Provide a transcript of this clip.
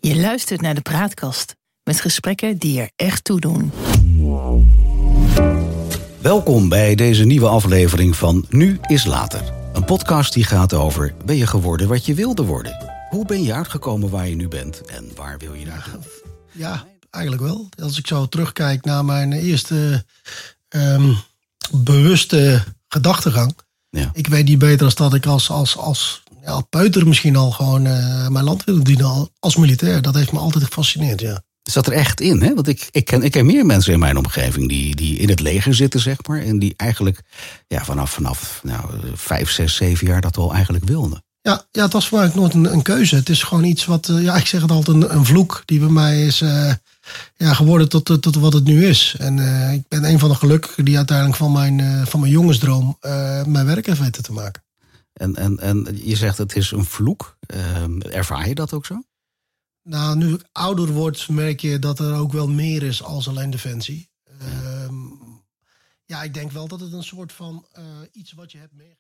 Je luistert naar de Praatkast met gesprekken die er echt toe doen. Welkom bij deze nieuwe aflevering van Nu is Later. Een podcast die gaat over: ben je geworden wat je wilde worden? Hoe ben je uitgekomen waar je nu bent en waar wil je naartoe? Ja, eigenlijk wel. Als ik zo terugkijk naar mijn eerste bewuste gedachtegang. Ja. Ik weet niet beter dan dat ik als peuter misschien al gewoon mijn land wilde dienen als militair. Dat heeft me altijd gefascineerd, ja. Zat er echt in, hè? Want ik ken meer mensen in mijn omgeving die in het leger zitten, zeg maar. En die eigenlijk vanaf 5, 6, 7 jaar dat al eigenlijk wilden. Ja, het was voor mij ook nooit een keuze. Het is gewoon iets wat, ik zeg het altijd, een vloek die bij mij is geworden tot wat het nu is. En ik ben een van de gelukkigen die uiteindelijk van mijn jongensdroom mijn werk heeft weten te maken. En je zegt het is een vloek. Ervaar je dat ook zo? Nou, nu ik ouder word, merk je dat er ook wel meer is als alleen defensie. Ik denk wel dat het een soort van iets wat je hebt meegemaakt.